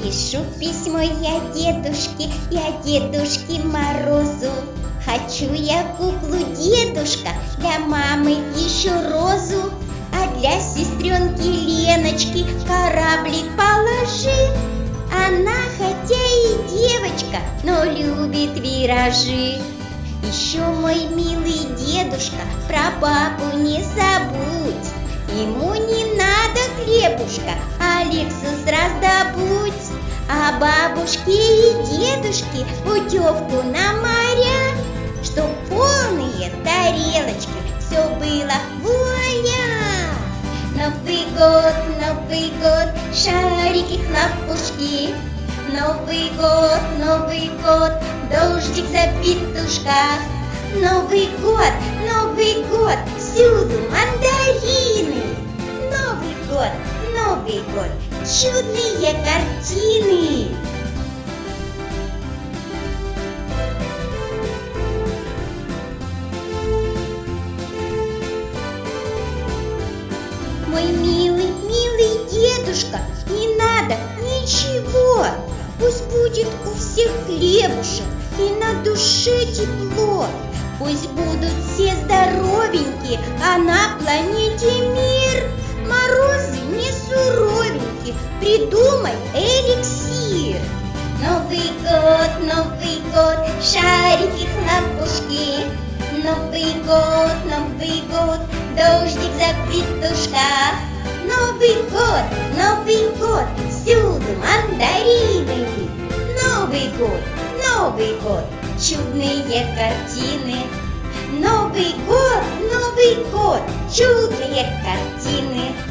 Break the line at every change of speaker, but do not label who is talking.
Пишу письмо я Дедушке Морозу. Хочу я куклу, дедушка, для мамы еще розу, а для сестренки Леночки кораблик положи. Она хотя и девочка, но любит виражи. Еще, мой милый дедушка, про папу не забудь. Ему не надо хлебушка, а Лексус раздобудь. А бабушке и дедушке путевку на моря, чтоб полные тарелочки все было вуаля. Новый год, шарики, хлопушки. Новый год, дождик за петушках. Новый год, всюду мандарины. Новый год, чудные картины. Мой милый дедушка, не надо ничего. Пусть будет у всех хлебушек и на душе тепло. Пусть будут все здоровенькие, а на планете мир. Морозы не суровенькие, придумай эликсир. Новый год, шарики, хлопушки. Новый год, дождик за петушках. Новый год, всюду мандарины. Новый год, чудные картины. Новый год, чудные картины.